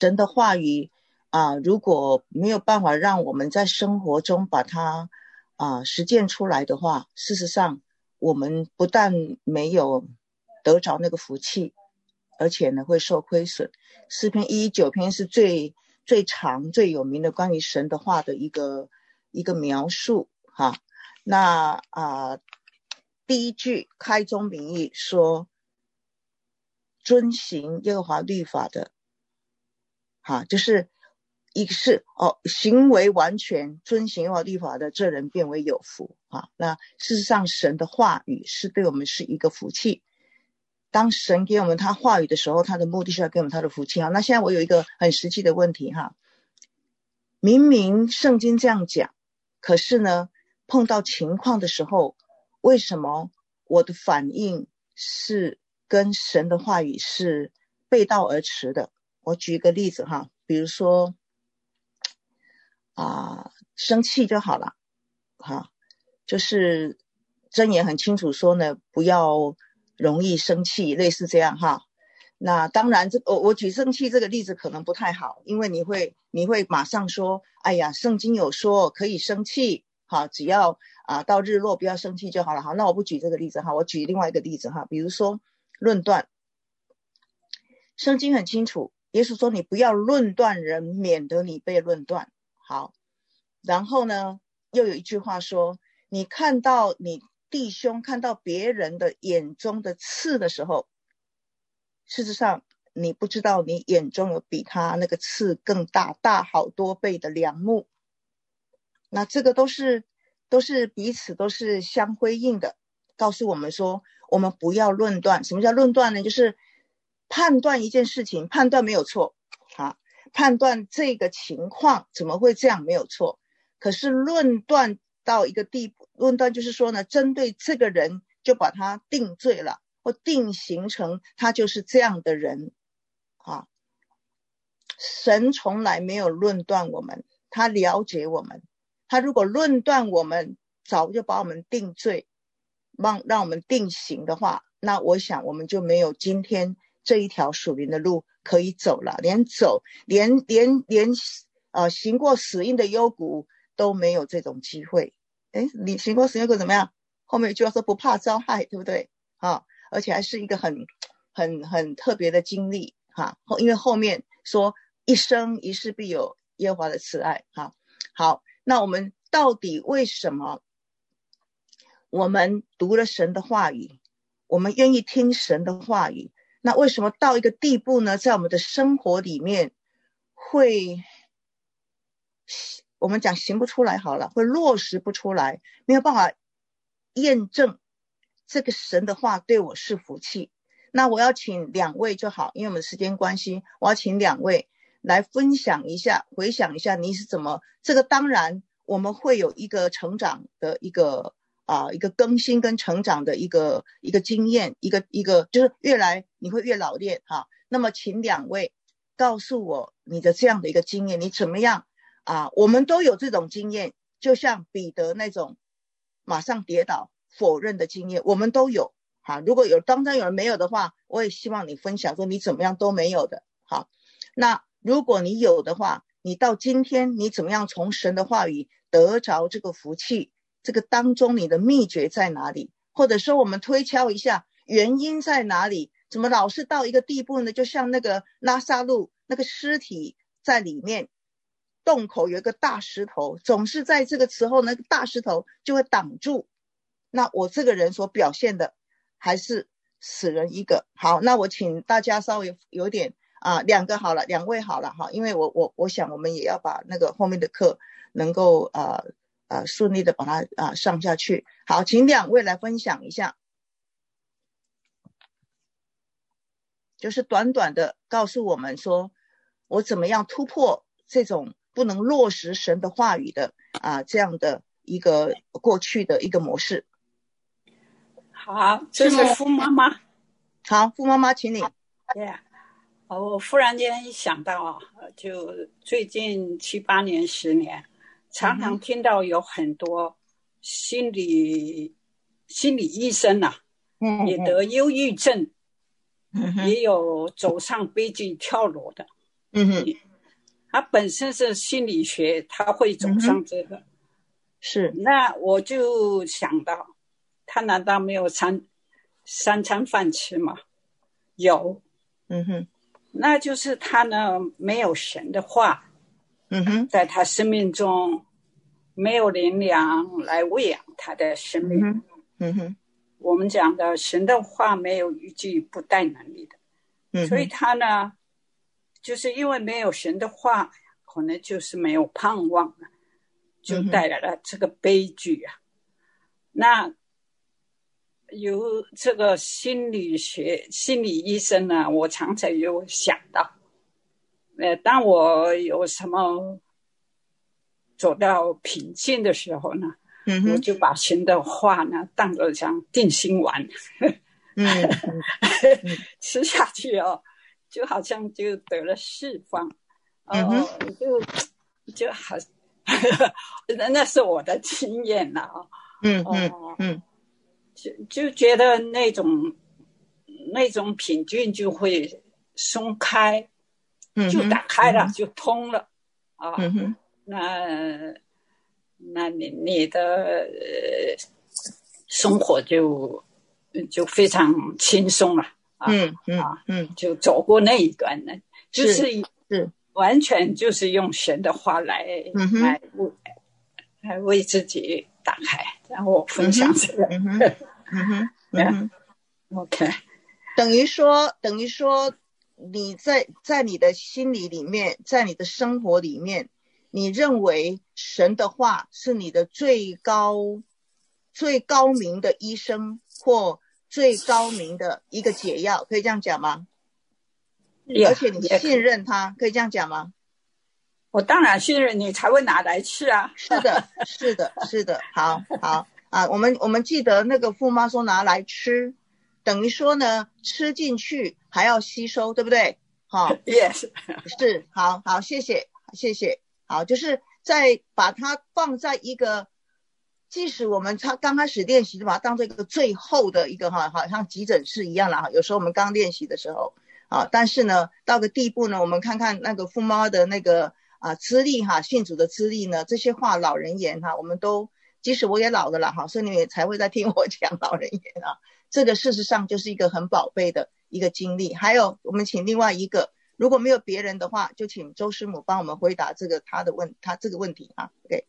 神的话语如果没有办法让我们在生活中把它实践出来的话，事实上我们不但没有得着那个福气，而且呢会受亏损。诗篇119篇是最长最有名的关于神的话的一个描述那第一句开宗明义说遵行耶和华律法的就是一个是行为完全遵行耶和华律法的，这人变为有福那事实上神的话语是对我们是一个福气。当神给我们他话语的时候，他的目的是要给我们他的福气那现在我有一个很实际的问题明明圣经这样讲，可是呢碰到情况的时候，为什么我的反应是跟神的话语是背道而驰的？我举一个例子比如说生气就好了就是箴言很清楚说呢，不要容易生气，类似这样那当然我举生气这个例子可能不太好，因为你会马上说哎呀圣经有说可以生气只要到日落不要生气就好了那我不举这个例子我举另外一个例子比如说论断。圣经很清楚，耶稣说你不要论断人，免得你被论断。好，然后呢又有一句话说，你看到你弟兄看到别人的眼中的刺的时候，事实上你不知道你眼中有比他那个刺更大好多倍的梁木。那这个都是彼此都是相辉映的，告诉我们说我们不要论断。什么叫论断呢？就是判断一件事情，判断没有错判断这个情况怎么会这样没有错，可是论断到一个地步，论断就是说呢，针对这个人就把他定罪了，或定型成他就是这样的人神从来没有论断我们，他了解我们，他如果论断我们，早就把我们定罪，让我们定刑的话，那我想我们就没有今天这一条属灵的路可以走了，连行过死荫的幽谷都没有这种机会。你行过死荫幽谷怎么样？后面一句话说不怕遭害，对不对而且还是一个很特别的经历因为后面说一生一世必有耶和华的慈爱好，那我们到底为什么我们读了神的话语，我们愿意听神的话语，那为什么到一个地步呢，在我们的生活里面会我们讲行不出来好了，会落实不出来，没有办法验证这个神的话对我是福气。那我要请两位就好，因为我们时间关系，我要请两位来分享一下，回想一下你是怎么，这个当然我们会有一个成长的一个更新跟成长的一个经验，一个就是你会越老练那么请两位告诉我你的这样的一个经验，你怎么样我们都有这种经验，就像彼得那种马上跌倒否认的经验，我们都有如果当中有人没有的话，我也希望你分享说你怎么样都没有的那如果你有的话，你到今天你怎么样从神的话语得着这个福气，这个当中你的秘诀在哪里，或者说我们推敲一下原因在哪里，怎么老是到一个地步呢，就像那个拉撒路那个尸体在里面洞口有一个大石头，总是在这个时候那个大石头就会挡住，那我这个人所表现的还是死人一个。好，那我请大家稍微有点两个好了，两位好了因为我想我们也要把那个后面的课能够顺利的把它上下去。好，请两位来分享一下，就是短短的告诉我们说我怎么样突破这种不能落实神的话语的这样的一个过去的一个模式。 好，这是傅妈妈。 好，傅妈妈请你。 我忽然间想到就最近7、8年、10年，常常听到有很多心理医生也得忧郁症，也有走上悲剧跳楼的。 嗯哼， 他本身是心理学，他会走上这个。 是。 那我就想到，他难道没有三餐饭吃吗？有。 嗯哼， 那就是他呢没有神的话， 嗯哼， 在他生命中没有灵粮来喂养他的生命。 嗯哼，嗯哼， 我们讲的神的话没有一句不带能力的。所以他呢就是因为没有神的话，可能就是没有盼望了，就带来了这个悲剧啊。那由这个心理医生呢，我常常有想到，当我有什么走到瓶颈的时候呢，我就把神的话呢当作像定心丸，吃下去哦，就好像就得了释放，就好，那是我的经验了啊，就觉得那种品菌就会松开，就打开了，就通了啊。那你的生活就非常轻松了啊。就走过那一段呢，就是完全就是用神的话来为自己打开，然后我分享这个。OK， 等于说你在你的心理里面，在你的生活里面，你认为神的话是你的最高明的医生，或最高明的一个解药，可以这样讲吗？而且你信任他，可以这样讲吗？ 我当然信任你，才会拿来吃啊。 是的，好啊，我们记得那个父妈说拿来吃，等于说呢，吃进去还要吸收，对不对？好 ，yes， 是，好，谢谢，好，就是在把它放在一个，即使我们刚开始练习，就把它当做一个最后的一个好像急诊室一样啦。有时候我们刚练习的时候啊，但是呢，到个地步呢，我们看看那个父妈的那个资历信主的资历呢，这些话老人言我们都，即使我也老了啦所以你们也才会在听我讲老人言这个事实上就是一个很宝贝的一个经历。还有我们请另外一个，如果没有别人的话，就请周师母帮我们回答这个他这个问题OK。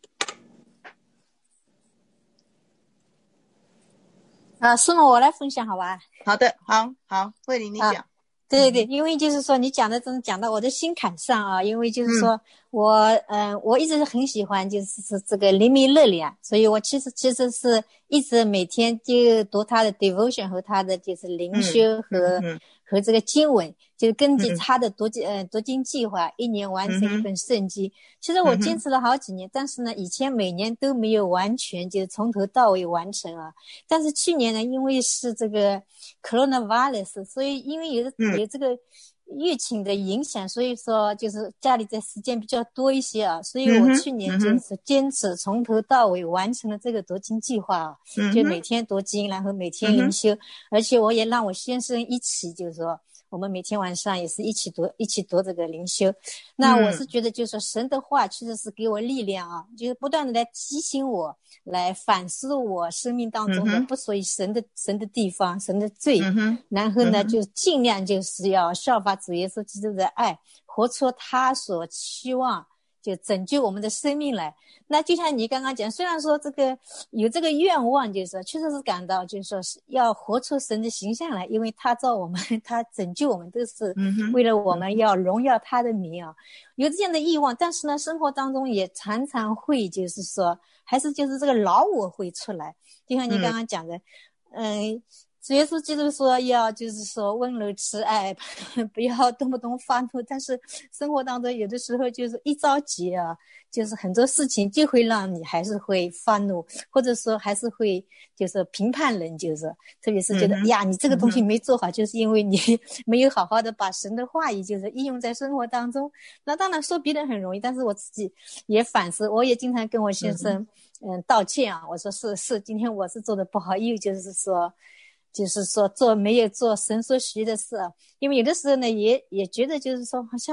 师母，我来分享好吧？ 好的，好，慧玲你讲。 对，因为就是说你讲的真的讲到我的心坎上因为就是说我一直很喜欢就是这个灵命乐理所以我其实是一直每天就读他的 devotion 和他的就是灵修和这个经文，就是根据他的读经计划一年完成一本圣经。其实我坚持了好几年，但是呢以前每年都没有完全就是从头到尾完成但是去年呢因为是这个 coronavirus， 所以因为有这个疫情的影响，所以说就是家里的时间比较多一些所以我去年就是坚持从头到尾完成了这个读经计划就每天读经，然后每天灵修而且我也让我先生一起就是说我们每天晚上也是一起读这个灵修。那我是觉得就是说神的话确实是给我力量就是不断的来提醒我，来反思我生命当中的不属于神的地方，神的罪然后呢就尽量就是要效法主耶稣基督的爱，活出他所期望就拯救我们的生命来。那就像你刚刚讲，虽然说这个有这个愿望，就是说确实是感到就是说是要活出神的形象来，因为他造我们，他拯救我们都是为了我们要荣耀他的名有这样的欲望。但是呢生活当中也常常会就是说还是就是这个老我会出来，就像你刚刚讲的主耶稣基督说要就是说温柔慈爱不要动不动发怒，但是生活当中有的时候就是一着急就是很多事情就会让你还是会发怒，或者说还是会就是评判人，就是特别是觉得呀你这个东西没做好就是因为你没有好好的把神的话语就是应用在生活当中。那当然说别人很容易，但是我自己也反思，我也经常跟我先生道歉我说是今天我是做的不好，又就是说没有做神所许的事因为有的时候呢也觉得就是说好像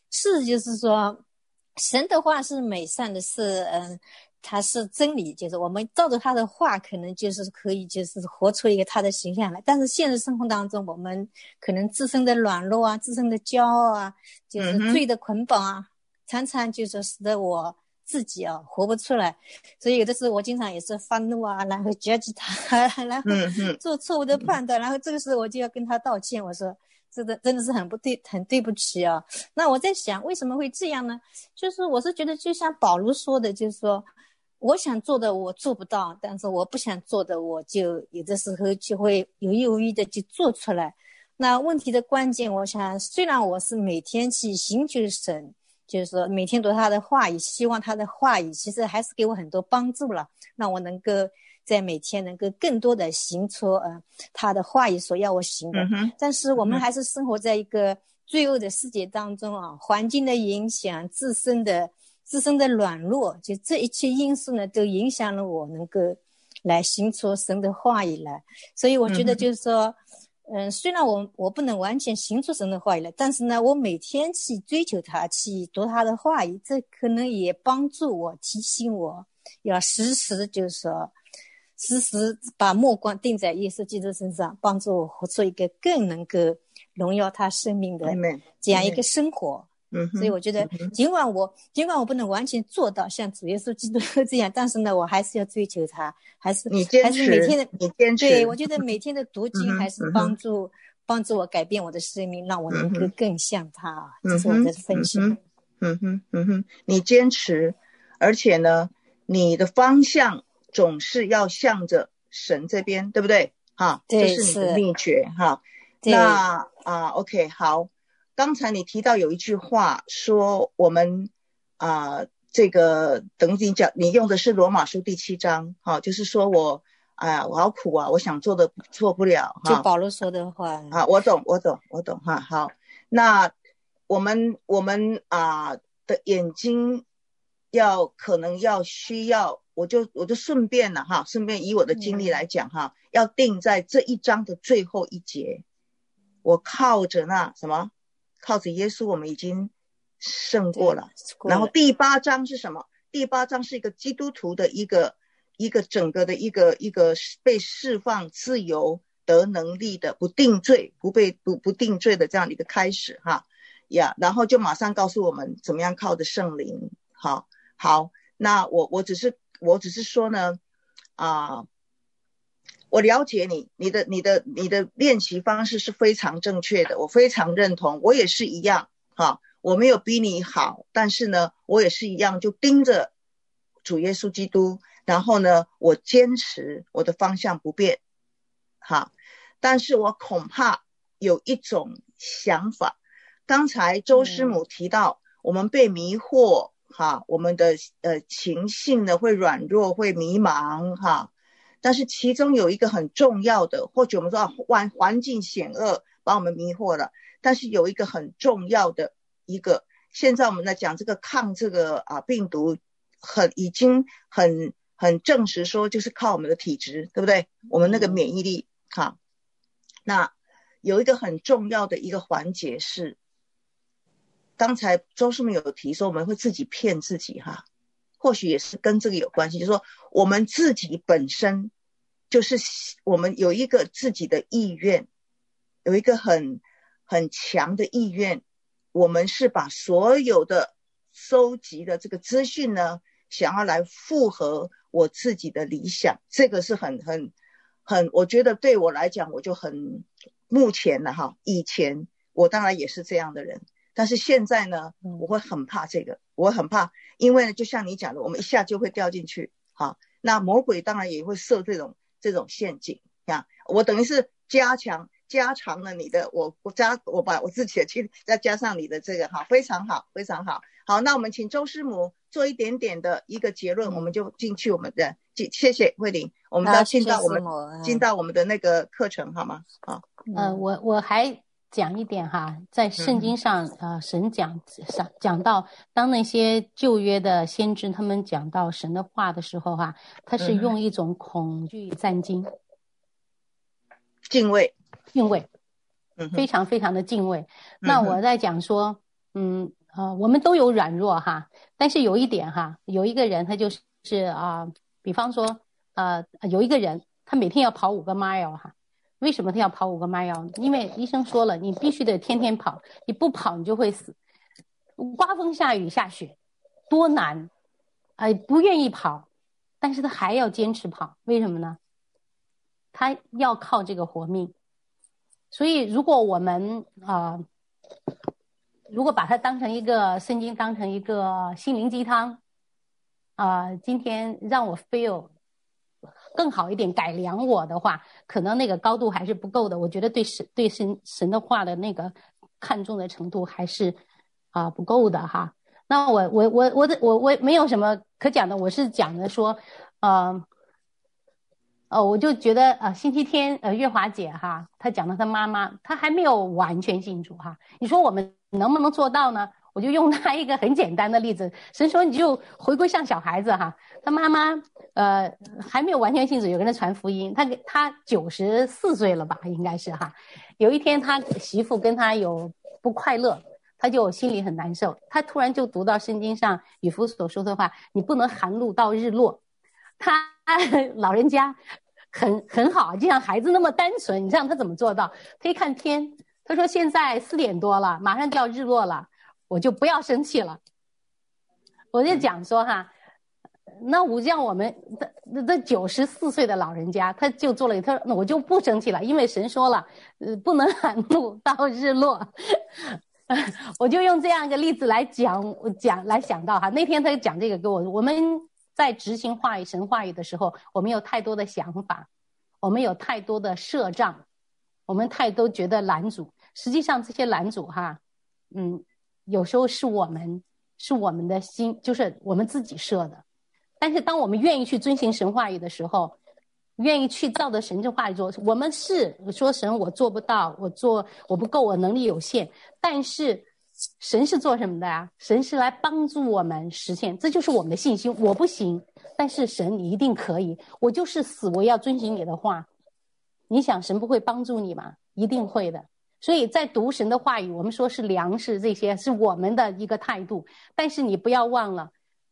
是就是说神的话是美善的，是它是真理，就是我们照着他的话可能就是可以就是活出一个他的形象来。但是现实生活当中，我们可能自身的软弱啊，自身的骄傲啊，就是罪的捆绑啊，常常就是使得我自己啊活不出来。所以有的时候我经常也是发怒啊，然后judge他，然后做错误的判断，然后这个时候我就要跟他道歉，我说真的是很对不起啊。那我在想为什么会这样呢？就是我是觉得就像保罗说的，就是说我想做的我做不到，但是我不想做的我就有的时候就会有意无意的就做出来。那问题的关键，我想虽然我是每天去寻求神，就是说每天读他的话语，希望他的话语其实还是给我很多帮助了，让我能够在每天能够更多的行出他的话语所要我行的。但是我们还是生活在一个罪恶的世界当中啊，环境的影响，自身的软弱，就这一切因素呢，都影响了我能够来行出神的话语来。所以我觉得就是说虽然我不能完全行出神的话语来，但是呢，我每天去追求他，去读他的话语，这可能也帮助我，提醒我要时时把目光定在耶稣基督身上，帮助我活出一个更能够荣耀他生命的这样一个生活。所以我觉得尽管我不能完全做到像主耶稣基督这样，但是呢，我还是要追求他，还是每天的你坚持。 对，我觉得每天的读经还是帮助我改变我的生命，让我能够更像他。这是我的分享。 你坚持，而且呢，你的方向总是要向着神这边，对不对？哈，这是你的秘诀哈。那OK 好。刚才你提到有一句话说我们这个等于你用的是罗马书第7章，就是说我好苦啊，我想做的做不了， 就保罗说的话我懂哈。好，那我们的眼睛可能需要，我就顺便了哈，顺便以我的经历来讲哈，要定在这一章的最后一节，我靠着靠着耶稣我们已经胜过了。然后第8章是什么？第8章是一个基督徒的一个整个的一个被释放自由得能力的不定罪不定罪的这样的一个开始哈呀。然后就马上告诉我们怎么样靠着圣灵。好，那我只是说呢我了解你的练习方式是非常正确的，我非常认同，我也是一样我没有比你好，但是呢我也是一样，就盯着主耶稣基督，然后呢我坚持我的方向不变但是我恐怕有一种想法，刚才周师母提到我们被迷惑我们的情性呢会软弱会迷茫但是其中有一个很重要的，或许我们说环境险恶把我们迷惑了，但是有一个很重要的一个，现在我们在讲这个抗这个病毒已经很证实说就是靠我们的体质，对不对？我们那个免疫力那有一个很重要的一个环节是，刚才周师母有提说我们会自己骗自己或许也是跟这个有关系，就是说我们自己本身就是我们有一个自己的意愿，有一个很强的意愿，我们是把所有的收集的这个资讯呢想要来符合我自己的理想，这个是很我觉得对我来讲我就很目前以前我当然也是这样的人，但是现在呢我会很怕这个，我很怕，因为就像你讲的我们一下就会掉进去那魔鬼当然也会设这种陷阱我等于是加长了你的我把我自己的去再加上你的这个非常好非常好。好，那我们请周师母做一点点的一个结论，我们就进去我们的谢谢慧玲，我们要进到我们的那个课程好吗？ 我还讲一点在圣经上神讲到当那些旧约的先知他们讲到神的话的时候他是用一种恐惧战惊敬畏非常非常的敬畏那我在讲说我们都有软弱哈，但是有一点哈，有一个人他就是比方说有一个人他每天要跑5个 mile 哈。为什么他要跑5个 mile？ 因为医生说了，你必须得天天跑，你不跑你就会死。刮风下雨下雪多难，不愿意跑，但是他还要坚持跑，为什么呢？他要靠这个活命。所以如果我们如果把它当成一个圣经，当成一个心灵鸡汤今天让我 feel更好一点，改良我的话，可能那个高度还是不够的。我觉得对神的话的那个看重的程度还是不够的哈。那我没有什么可讲的，我是讲的说我就觉得星期天月华姐哈，她讲到她妈妈，她还没有完全信主哈。你说我们能不能做到呢？我就用她一个很简单的例子，神说你就回归像小孩子哈。她妈妈还没有完全信主，有个人传福音，她94岁了吧，应该是哈。有一天他媳妇跟他有不快乐，他就心里很难受，他突然就读到圣经上以弗所说的话，你不能含怒到日落。他老人家很好，就像孩子那么单纯，你让他怎么做到？他一看天，他说现在4点多了，马上就要日落了，我就不要生气了。我就讲说哈，那像我们这94岁的老人家，他就做了，他说那我就不生气了，因为神说了，不能含怒到日落。我就用这样一个例子来讲来想到哈，那天他讲这个给我们在执行话语神话语的时候，我们有太多的想法，我们有太多的设障，我们太多觉得拦阻，实际上这些拦阻哈，有时候是我们的心，就是我们自己设的。但是当我们愿意去遵行神话语的时候，愿意去照着神这话语做，我们是说神我做不到，我不够，我能力有限，但是神是做什么的呀？神是来帮助我们实现，这就是我们的信心。我不行，但是神你一定可以。我就是死，我要遵行你的话。你想神不会帮助你吗？一定会的。所以在读神的话语，我们说是粮食，这些是我们的一个态度，但是你不要忘了，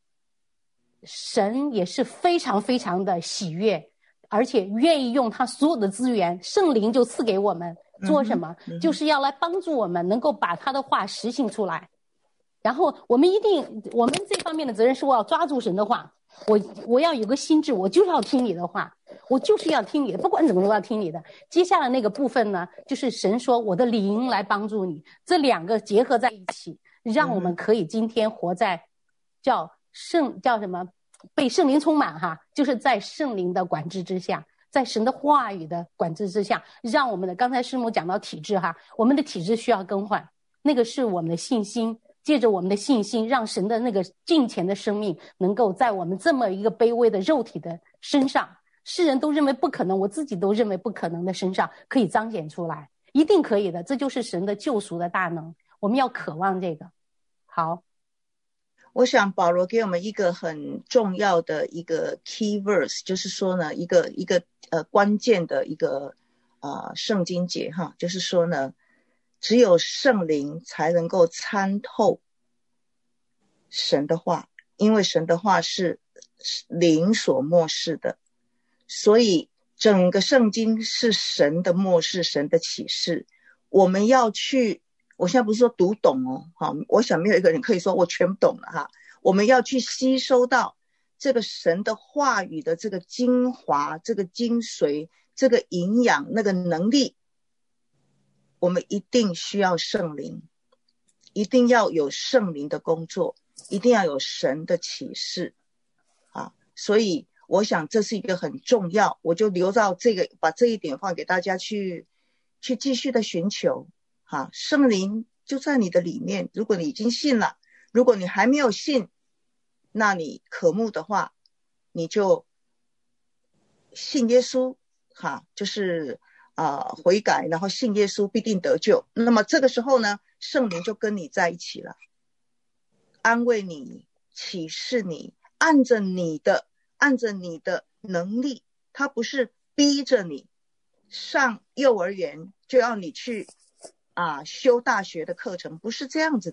神也是非常非常的喜悦，而且愿意用他所有的资源，圣灵就赐给我们做什么？就是要来帮助我们能够把他的话实行出来。然后我们这方面的责任是我要抓住神的话，我要有个心智，我就是要听你的话，我就是要听你的，不管怎么我要听你的。接下来那个部分呢，就是神说我的灵来帮助你，这2个结合在一起，让我们可以今天活在叫什么被圣灵充满哈，就是在圣灵的管制之下，在神的话语的管制之下，让我们的刚才师母讲到体质哈，我们的体质需要更换，那个是我们的信心，借着我们的信心，让神的那个敬虔的生命能够在我们这么一个卑微的肉体的身上，世人都认为不可能，我自己都认为不可能的身上可以彰显出来，一定可以的，这就是神的救赎的大能，我们要渴望这个。好， 我想保罗给我们一个很重要的一个 key verse， 就是说呢，一个关键的一个圣经节哈，就是说呢，只有圣灵才能够参透神的话，因为神的话是灵所默示的，所以整个圣经是神的默示，神的启示。我们要去，我现在不是说读懂我想没有一个人可以说我全懂了哈。我们要去吸收到这个神的话语的这个精华，这个精髓，这个营养，那个能力，我们一定需要圣灵，一定要有圣灵的工作，一定要有神的启示所以我想这是一个很重要，我就留到这个，把这一点放给大家去继续的寻求圣灵就在你的里面。如果你已经信了，如果你还没有信，那你渴慕的话，你就信耶稣就是悔改，然后信耶稣必定得救。那么这个时候呢，圣灵就跟你在一起了，安慰你，启示你，按着你的能力，他不是逼着你上幼儿园就要你去修大学的课程，不是这样子的。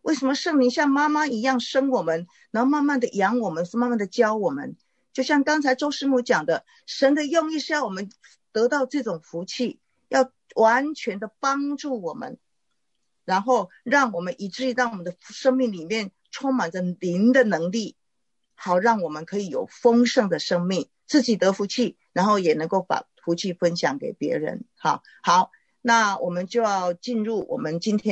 为什么圣灵像妈妈一样生我们，然后慢慢的养我们，是慢慢的教我们？就像刚才周师母讲的，神的用意是要我们得到这种福气，要完全的帮助我们，然后让我们以至于让我们的生命里面充满着灵的能力，好让我们可以有丰盛的生命，自己得福气，然后也能够把福气分享给别人。好，那我们就要进入我们今天